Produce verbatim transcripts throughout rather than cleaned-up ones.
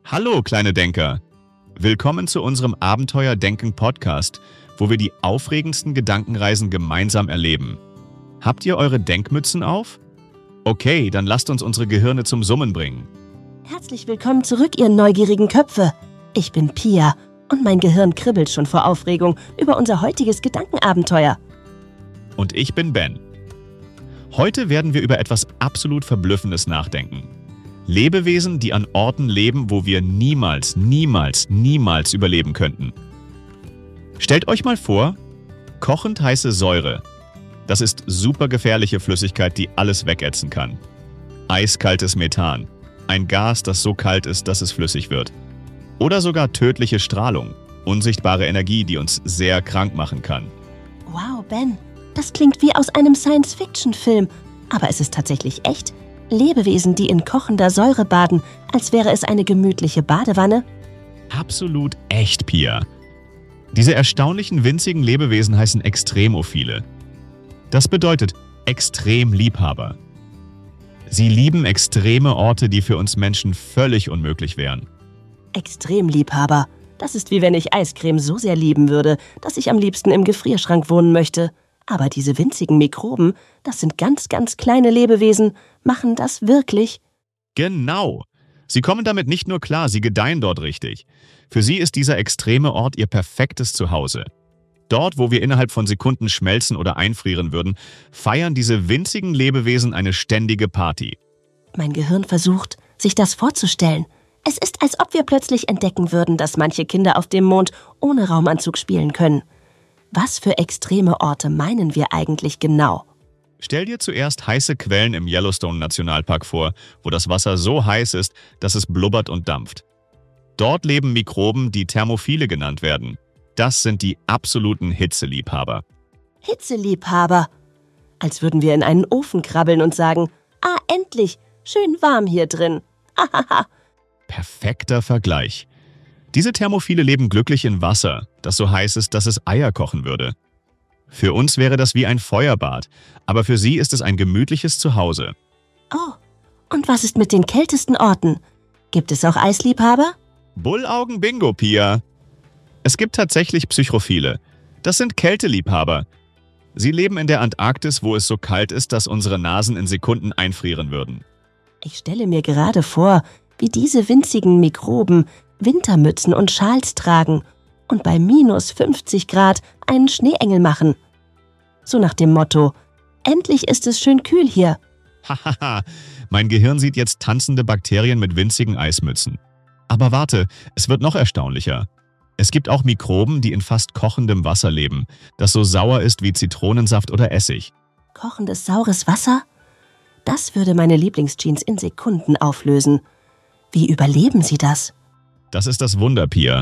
Hallo, kleine Denker! Willkommen zu unserem Abenteuer-Denken-Podcast, wo wir die aufregendsten Gedankenreisen gemeinsam erleben. Habt ihr eure Denkmützen auf? Okay, dann lasst uns unsere Gehirne zum Summen bringen. Herzlich willkommen zurück, ihr neugierigen Köpfe. Ich bin Pia und mein Gehirn kribbelt schon vor Aufregung über unser heutiges Gedankenabenteuer. Und ich bin Ben. Heute werden wir über etwas absolut Verblüffendes nachdenken. Lebewesen, die an Orten leben, wo wir niemals, niemals, niemals überleben könnten. Stellt euch mal vor, kochend heiße Säure. Das ist super gefährliche Flüssigkeit, die alles wegätzen kann. Eiskaltes Methan. Ein Gas, das so kalt ist, dass es flüssig wird. Oder sogar tödliche Strahlung. Unsichtbare Energie, die uns sehr krank machen kann. Wow, Ben, das klingt wie aus einem Science-Fiction-Film. Aber es ist tatsächlich echt. Lebewesen, die in kochender Säure baden, als wäre es eine gemütliche Badewanne? Absolut echt, Pia. Diese erstaunlichen winzigen Lebewesen heißen Extremophile. Das bedeutet Extremliebhaber. Sie lieben extreme Orte, die für uns Menschen völlig unmöglich wären. Extremliebhaber. Das ist wie wenn ich Eiscreme so sehr lieben würde, dass ich am liebsten im Gefrierschrank wohnen möchte. Aber diese winzigen Mikroben, das sind ganz, ganz kleine Lebewesen, machen das wirklich? Genau. Sie kommen damit nicht nur klar, sie gedeihen dort richtig. Für sie ist dieser extreme Ort ihr perfektes Zuhause. Dort, wo wir innerhalb von Sekunden schmelzen oder einfrieren würden, feiern diese winzigen Lebewesen eine ständige Party. Mein Gehirn versucht, sich das vorzustellen. Es ist, als ob wir plötzlich entdecken würden, dass manche Kinder auf dem Mond ohne Raumanzug spielen können. Was für extreme Orte meinen wir eigentlich genau? Stell dir zuerst heiße Quellen im Yellowstone-Nationalpark vor, wo das Wasser so heiß ist, dass es blubbert und dampft. Dort leben Mikroben, die Thermophile genannt werden. Das sind die absoluten Hitzeliebhaber. Hitzeliebhaber? Als würden wir in einen Ofen krabbeln und sagen, ah, endlich, schön warm hier drin. Hahaha. Perfekter Vergleich. Diese Thermophile leben glücklich in Wasser, das so heiß ist, dass es Eier kochen würde. Für uns wäre das wie ein Feuerbad, aber für sie ist es ein gemütliches Zuhause. Oh, und was ist mit den kältesten Orten? Gibt es auch Eisliebhaber? Bullaugen-Bingo, Pia! Es gibt tatsächlich Psychrophile. Das sind Kälteliebhaber. Sie leben in der Antarktis, wo es so kalt ist, dass unsere Nasen in Sekunden einfrieren würden. Ich stelle mir gerade vor, wie diese winzigen Mikroben Wintermützen und Schals tragen und bei minus fünfzig Grad einen Schneeengel machen. So nach dem Motto, endlich ist es schön kühl hier. Hahaha, mein Gehirn sieht jetzt tanzende Bakterien mit winzigen Eismützen. Aber warte, es wird noch erstaunlicher. Es gibt auch Mikroben, die in fast kochendem Wasser leben, das so sauer ist wie Zitronensaft oder Essig. Kochendes, saures Wasser? Das würde meine Lieblingsjeans in Sekunden auflösen. Wie überleben sie das? Das ist das Wunder, Pia.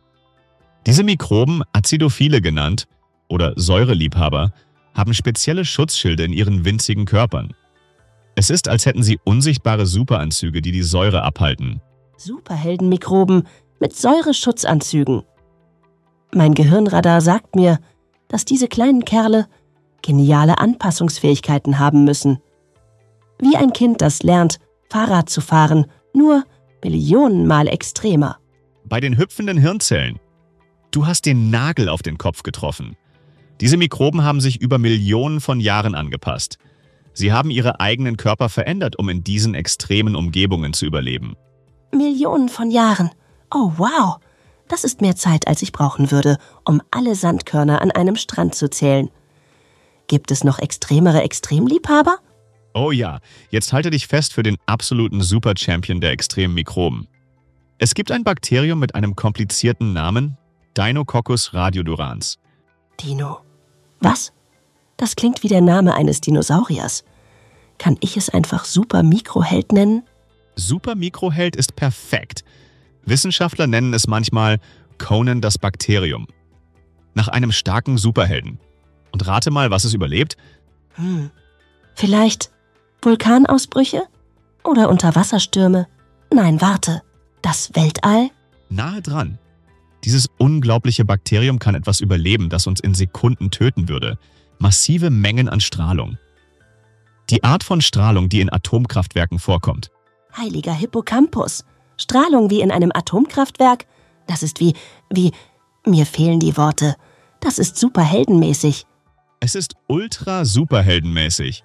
Diese Mikroben, Acidophile genannt, oder Säureliebhaber, haben spezielle Schutzschilde in ihren winzigen Körpern. Es ist, als hätten sie unsichtbare Superanzüge, die die Säure abhalten. Superheldenmikroben mit Säureschutzanzügen. Mein Gehirnradar sagt mir, dass diese kleinen Kerle geniale Anpassungsfähigkeiten haben müssen. Wie ein Kind, das lernt, Fahrrad zu fahren, nur Millionenmal extremer. Bei den hüpfenden Hirnzellen. Du hast den Nagel auf den Kopf getroffen. Diese Mikroben haben sich über Millionen von Jahren angepasst. Sie haben ihre eigenen Körper verändert, um in diesen extremen Umgebungen zu überleben. Millionen von Jahren. Oh, wow. Das ist mehr Zeit, als ich brauchen würde, um alle Sandkörner an einem Strand zu zählen. Gibt es noch extremere Extremliebhaber? Oh ja, jetzt halte dich fest für den absoluten Super-Champion der extremen Mikroben. Es gibt ein Bakterium mit einem komplizierten Namen, Deinococcus radiodurans. Dino. Was? Das klingt wie der Name eines Dinosauriers. Kann ich es einfach Super-Mikroheld nennen? Super-Mikroheld ist perfekt. Wissenschaftler nennen es manchmal Conan das Bakterium. Nach einem starken Superhelden. Und rate mal, was es überlebt? Hm. Vielleicht Vulkanausbrüche? Oder Unterwasserstürme? Nein, warte. Das Weltall? Nahe dran. Dieses unglaubliche Bakterium kann etwas überleben, das uns in Sekunden töten würde. Massive Mengen an Strahlung. Die Art von Strahlung, die in Atomkraftwerken vorkommt. Heiliger Hippocampus. Strahlung wie in einem Atomkraftwerk? Das ist wie, wie, mir fehlen die Worte. Das ist superheldenmäßig. Es ist ultra superheldenmäßig.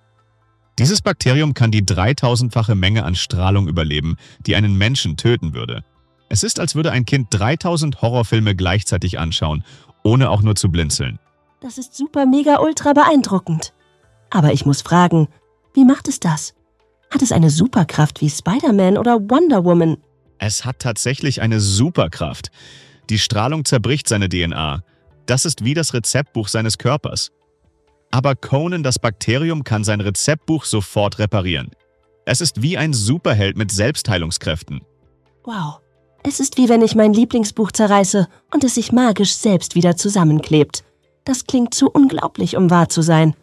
Dieses Bakterium kann die dreitausendfache Menge an Strahlung überleben, die einen Menschen töten würde. Es ist, als würde ein Kind dreitausend Horrorfilme gleichzeitig anschauen, ohne auch nur zu blinzeln. Das ist super mega ultra beeindruckend. Aber ich muss fragen, wie macht es das? Hat es eine Superkraft wie Spider-Man oder Wonder Woman? Es hat tatsächlich eine Superkraft. Die Strahlung zerbricht seine D N A. Das ist wie das Rezeptbuch seines Körpers. Aber Conan, das Bakterium, kann sein Rezeptbuch sofort reparieren. Es ist wie ein Superheld mit Selbstheilungskräften. Wow. Es ist wie wenn ich mein Lieblingsbuch zerreiße und es sich magisch selbst wieder zusammenklebt. Das klingt zu unglaublich, um wahr zu sein.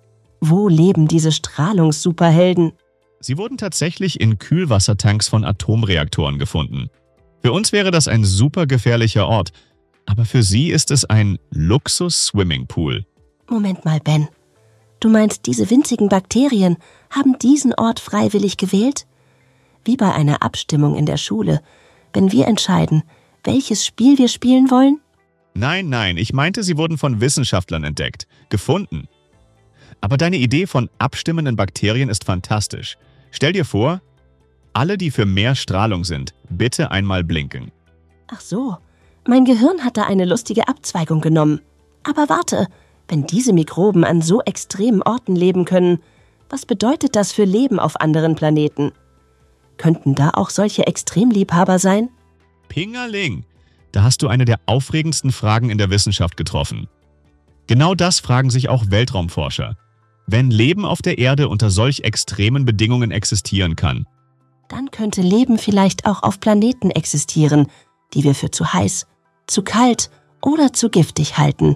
Wo leben diese Strahlungssuperhelden? Sie wurden tatsächlich in Kühlwassertanks von Atomreaktoren gefunden. Für uns wäre das ein super gefährlicher Ort, aber für sie ist es ein Luxus-Swimmingpool. Moment mal, Ben. Du meinst, diese winzigen Bakterien haben diesen Ort freiwillig gewählt? Wie bei einer Abstimmung in der Schule, wenn wir entscheiden, welches Spiel wir spielen wollen? Nein, nein, ich meinte, sie wurden von Wissenschaftlern entdeckt, gefunden. Aber deine Idee von abstimmenden Bakterien ist fantastisch. Stell dir vor, alle, die für mehr Strahlung sind, bitte einmal blinken. Ach so, mein Gehirn hat da eine lustige Abzweigung genommen. Aber warte, wenn diese Mikroben an so extremen Orten leben können, was bedeutet das für Leben auf anderen Planeten? Könnten da auch solche Extremliebhaber sein? Pingerling, da hast du eine der aufregendsten Fragen in der Wissenschaft getroffen. Genau das fragen sich auch Weltraumforscher. Wenn Leben auf der Erde unter solch extremen Bedingungen existieren kann, dann könnte Leben vielleicht auch auf Planeten existieren, die wir für zu heiß, zu kalt oder zu giftig halten.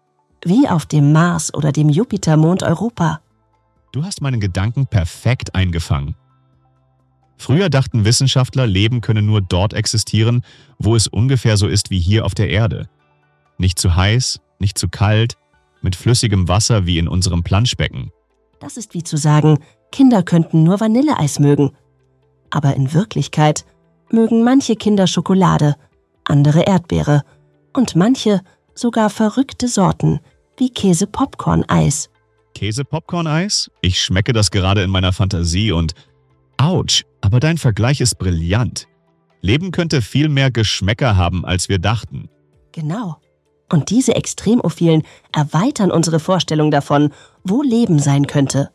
Wie auf dem Mars oder dem Jupitermond Europa. Du hast meinen Gedanken perfekt eingefangen. Früher dachten Wissenschaftler, Leben könne nur dort existieren, wo es ungefähr so ist wie hier auf der Erde. Nicht zu heiß, nicht zu kalt, mit flüssigem Wasser wie in unserem Planschbecken. Das ist wie zu sagen, Kinder könnten nur Vanilleeis mögen. Aber in Wirklichkeit mögen manche Kinder Schokolade, andere Erdbeere und manche sogar verrückte Sorten wie Käse-Popcorn-Eis. Käse-Popcorn-Eis? Ich schmecke das gerade in meiner Fantasie und Autsch, aber dein Vergleich ist brillant. Leben könnte viel mehr Geschmäcker haben, als wir dachten. Genau. Und diese Extremophilen erweitern unsere Vorstellung davon, wo Leben sein könnte.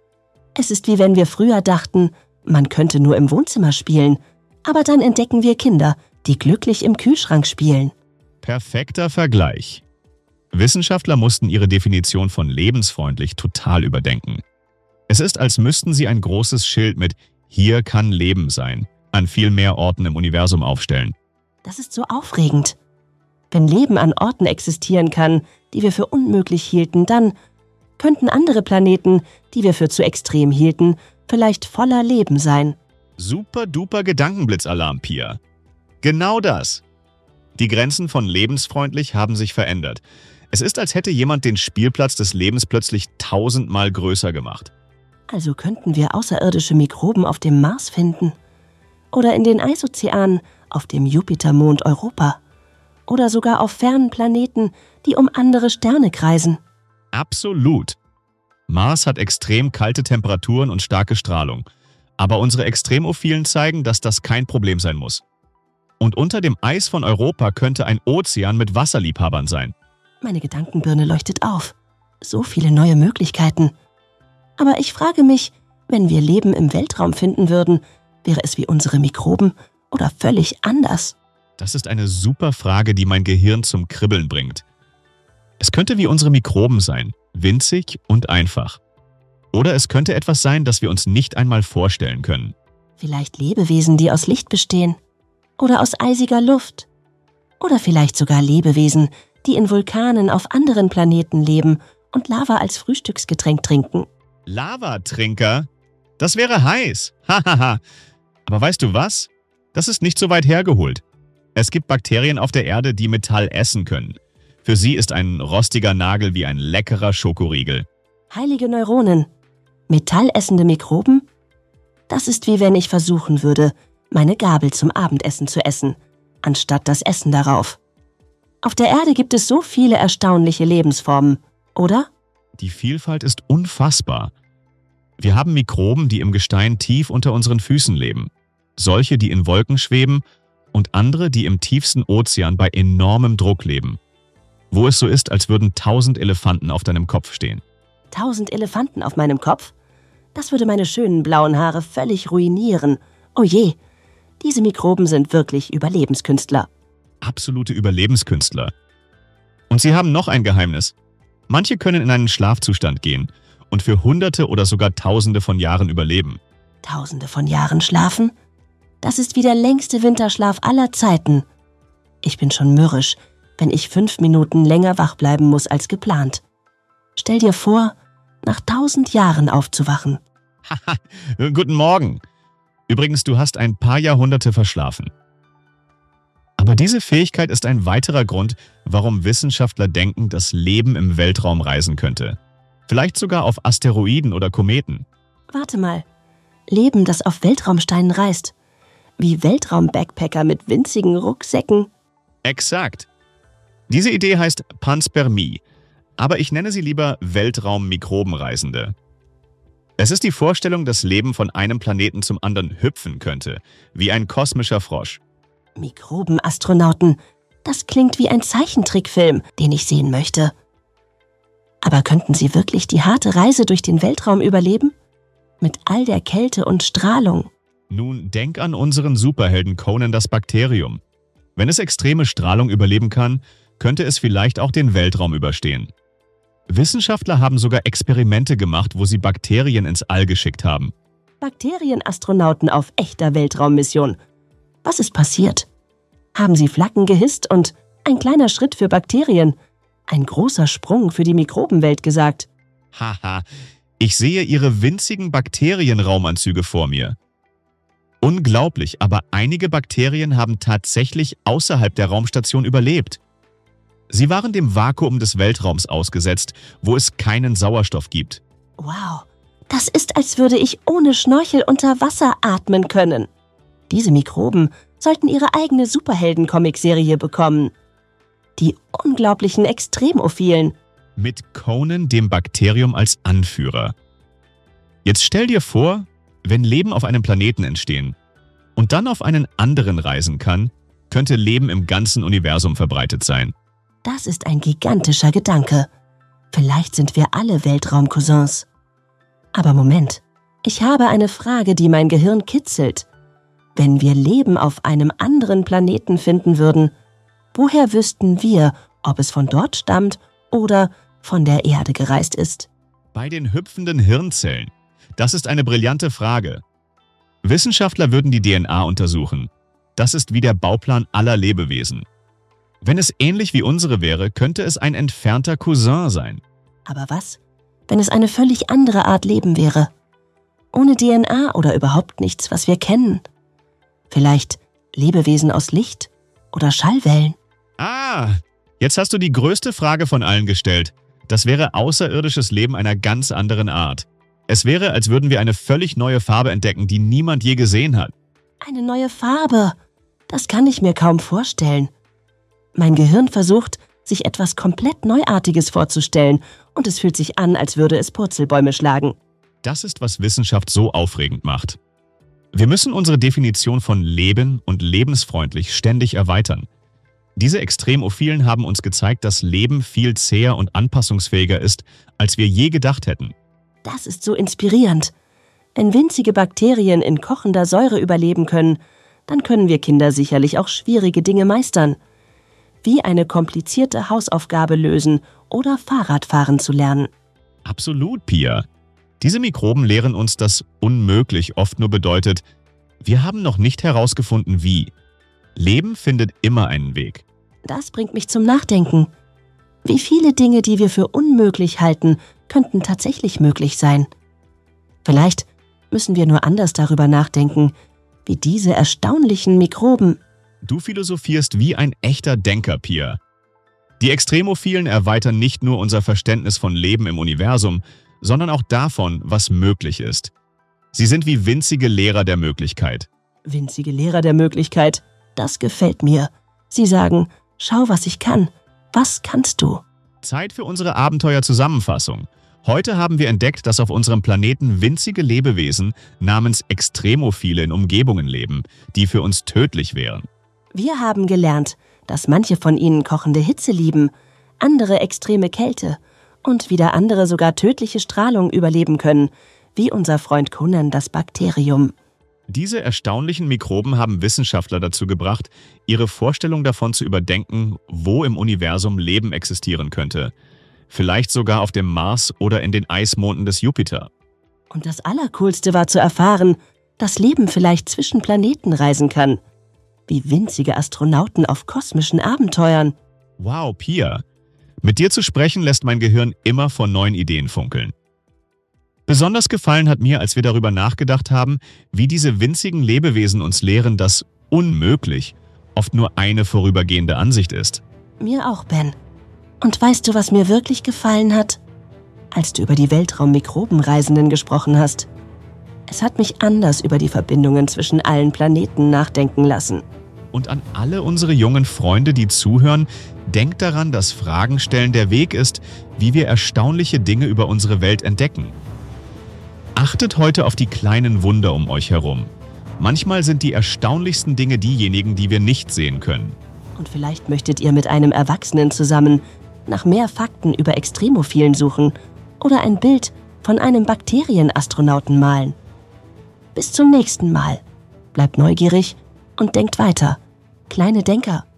Es ist wie wenn wir früher dachten, man könnte nur im Wohnzimmer spielen, aber dann entdecken wir Kinder, die glücklich im Kühlschrank spielen. Perfekter Vergleich. Wissenschaftler mussten ihre Definition von lebensfreundlich total überdenken. Es ist, als müssten sie ein großes Schild mit »Hier kann Leben sein« an viel mehr Orten im Universum aufstellen. Das ist so aufregend. Wenn Leben an Orten existieren kann, die wir für unmöglich hielten, dann könnten andere Planeten, die wir für zu extrem hielten, vielleicht voller Leben sein. Super duper Gedankenblitzalarm, Pia. Genau das. Die Grenzen von lebensfreundlich haben sich verändert. Es ist, als hätte jemand den Spielplatz des Lebens plötzlich tausendmal größer gemacht. Also könnten wir außerirdische Mikroben auf dem Mars finden. Oder in den Eisozeanen auf dem Jupitermond Europa. Oder sogar auf fernen Planeten, die um andere Sterne kreisen. Absolut. Mars hat extrem kalte Temperaturen und starke Strahlung. Aber unsere Extremophilen zeigen, dass das kein Problem sein muss. Und unter dem Eis von Europa könnte ein Ozean mit Wasserliebhabern sein. Meine Gedankenbirne leuchtet auf. So viele neue Möglichkeiten. Aber ich frage mich, wenn wir Leben im Weltraum finden würden, wäre es wie unsere Mikroben oder völlig anders? Das ist eine super Frage, die mein Gehirn zum Kribbeln bringt. Es könnte wie unsere Mikroben sein, winzig und einfach. Oder es könnte etwas sein, das wir uns nicht einmal vorstellen können. Vielleicht Lebewesen, die aus Licht bestehen. Oder aus eisiger Luft. Oder vielleicht sogar Lebewesen, die in Vulkanen auf anderen Planeten leben und Lava als Frühstücksgetränk trinken. Lavatrinker? Das wäre heiß. Hahaha. Aber weißt du was? Das ist nicht so weit hergeholt. Es gibt Bakterien auf der Erde, die Metall essen können. Für sie ist ein rostiger Nagel wie ein leckerer Schokoriegel. Heilige Neuronen. Metallessende Mikroben? Das ist wie wenn ich versuchen würde, meine Gabel zum Abendessen zu essen, anstatt das Essen darauf. Auf der Erde gibt es so viele erstaunliche Lebensformen, oder? Die Vielfalt ist unfassbar. Wir haben Mikroben, die im Gestein tief unter unseren Füßen leben, solche, die in Wolken schweben und andere, die im tiefsten Ozean bei enormem Druck leben, wo es so ist, als würden tausend Elefanten auf deinem Kopf stehen. Tausend Elefanten auf meinem Kopf? Das würde meine schönen blauen Haare völlig ruinieren. Oh je, diese Mikroben sind wirklich Überlebenskünstler. Absolute Überlebenskünstler. Und sie haben noch ein Geheimnis. Manche können in einen Schlafzustand gehen und für Hunderte oder sogar Tausende von Jahren überleben. Tausende von Jahren schlafen? Das ist wie der längste Winterschlaf aller Zeiten. Ich bin schon mürrisch, wenn ich fünf Minuten länger wach bleiben muss als geplant. Stell dir vor, nach tausend Jahren aufzuwachen. Haha, guten Morgen. Übrigens, du hast ein paar Jahrhunderte verschlafen. Aber diese Fähigkeit ist ein weiterer Grund, warum Wissenschaftler denken, dass Leben im Weltraum reisen könnte. Vielleicht sogar auf Asteroiden oder Kometen. Warte mal. Leben, das auf Weltraumsteinen reist. Wie Weltraum-Backpacker mit winzigen Rucksäcken. Exakt. Diese Idee heißt Panspermie, aber ich nenne sie lieber Weltraum-Mikrobenreisende. Es ist die Vorstellung, dass Leben von einem Planeten zum anderen hüpfen könnte, wie ein kosmischer Frosch. Mikrobenastronauten, das klingt wie ein Zeichentrickfilm, den ich sehen möchte. Aber könnten sie wirklich die harte Reise durch den Weltraum überleben? Mit all der Kälte und Strahlung. Nun, denk an unseren Superhelden Conan das Bakterium. Wenn es extreme Strahlung überleben kann, könnte es vielleicht auch den Weltraum überstehen. Wissenschaftler haben sogar Experimente gemacht, wo sie Bakterien ins All geschickt haben. Bakterienastronauten auf echter Weltraummission. Was ist passiert? Haben sie Flaggen gehisst und ein kleiner Schritt für Bakterien, ein großer Sprung für die Mikrobenwelt gesagt? Haha, ich sehe ihre winzigen Bakterienraumanzüge vor mir. Unglaublich, aber einige Bakterien haben tatsächlich außerhalb der Raumstation überlebt. Sie waren dem Vakuum des Weltraums ausgesetzt, wo es keinen Sauerstoff gibt. Wow, das ist, als würde ich ohne Schnorchel unter Wasser atmen können. Diese Mikroben sollten ihre eigene Superhelden-Comic-Serie bekommen. Die unglaublichen Extremophilen. Mit Conan, dem Bakterium, als Anführer. Jetzt stell dir vor, wenn Leben auf einem Planeten entstehen und dann auf einen anderen reisen kann, könnte Leben im ganzen Universum verbreitet sein. Das ist ein gigantischer Gedanke. Vielleicht sind wir alle Weltraumcousins. Aber Moment, ich habe eine Frage, die mein Gehirn kitzelt. Wenn wir Leben auf einem anderen Planeten finden würden, woher wüssten wir, ob es von dort stammt oder von der Erde gereist ist? Bei den hüpfenden Hirnzellen. Das ist eine brillante Frage. Wissenschaftler würden die D N A untersuchen. Das ist wie der Bauplan aller Lebewesen. Wenn es ähnlich wie unsere wäre, könnte es ein entfernter Cousin sein. Aber was, wenn es eine völlig andere Art Leben wäre? Ohne D N A oder überhaupt nichts, was wir kennen? Vielleicht Lebewesen aus Licht oder Schallwellen? Ah, jetzt hast du die größte Frage von allen gestellt. Das wäre außerirdisches Leben einer ganz anderen Art. Es wäre, als würden wir eine völlig neue Farbe entdecken, die niemand je gesehen hat. Eine neue Farbe? Das kann ich mir kaum vorstellen. Mein Gehirn versucht, sich etwas komplett Neuartiges vorzustellen und es fühlt sich an, als würde es Purzelbäume schlagen. Das ist, was Wissenschaft so aufregend macht. Wir müssen unsere Definition von Leben und lebensfreundlich ständig erweitern. Diese Extremophilen haben uns gezeigt, dass Leben viel zäher und anpassungsfähiger ist, als wir je gedacht hätten. Das ist so inspirierend. Wenn winzige Bakterien in kochender Säure überleben können, dann können wir Kinder sicherlich auch schwierige Dinge meistern. Wie eine komplizierte Hausaufgabe lösen oder Fahrradfahren zu lernen. Absolut, Pia. Diese Mikroben lehren uns, dass unmöglich oft nur bedeutet, wir haben noch nicht herausgefunden, wie. Leben findet immer einen Weg. Das bringt mich zum Nachdenken. Wie viele Dinge, die wir für unmöglich halten, könnten tatsächlich möglich sein? Vielleicht müssen wir nur anders darüber nachdenken, wie diese erstaunlichen Mikroben. Du philosophierst wie ein echter Denker, Pia. Die Extremophilen erweitern nicht nur unser Verständnis von Leben im Universum, sondern auch davon, was möglich ist. Sie sind wie winzige Lehrer der Möglichkeit. Winzige Lehrer der Möglichkeit. Das gefällt mir. Sie sagen, schau, was ich kann. Was kannst du? Zeit für unsere Abenteuer-Zusammenfassung. Heute haben wir entdeckt, dass auf unserem Planeten winzige Lebewesen namens Extremophile in Umgebungen leben, die für uns tödlich wären. Wir haben gelernt, dass manche von ihnen kochende Hitze lieben, andere extreme Kälte und wieder andere sogar tödliche Strahlung überleben können, wie unser Freund Conan das Bakterium. Diese erstaunlichen Mikroben haben Wissenschaftler dazu gebracht, ihre Vorstellung davon zu überdenken, wo im Universum Leben existieren könnte. Vielleicht sogar auf dem Mars oder in den Eismonden des Jupiter. Und das Allercoolste war zu erfahren, dass Leben vielleicht zwischen Planeten reisen kann. Wie winzige Astronauten auf kosmischen Abenteuern. Wow, Pia. Mit dir zu sprechen lässt mein Gehirn immer vor neuen Ideen funkeln. Besonders gefallen hat mir, als wir darüber nachgedacht haben, wie diese winzigen Lebewesen uns lehren, dass unmöglich oft nur eine vorübergehende Ansicht ist. Mir auch, Ben. Und weißt du, was mir wirklich gefallen hat? Als du über die Weltraum-Mikrobenreisenden gesprochen hast. Es hat mich anders über die Verbindungen zwischen allen Planeten nachdenken lassen. Und an alle unsere jungen Freunde, die zuhören, denkt daran, dass Fragen stellen der Weg ist, wie wir erstaunliche Dinge über unsere Welt entdecken. Achtet heute auf die kleinen Wunder um euch herum. Manchmal sind die erstaunlichsten Dinge diejenigen, die wir nicht sehen können. Und vielleicht möchtet ihr mit einem Erwachsenen zusammen nach mehr Fakten über Extremophilen suchen oder ein Bild von einem Bakterienastronauten malen. Bis zum nächsten Mal. Bleibt neugierig und denkt weiter. Kleine Denker.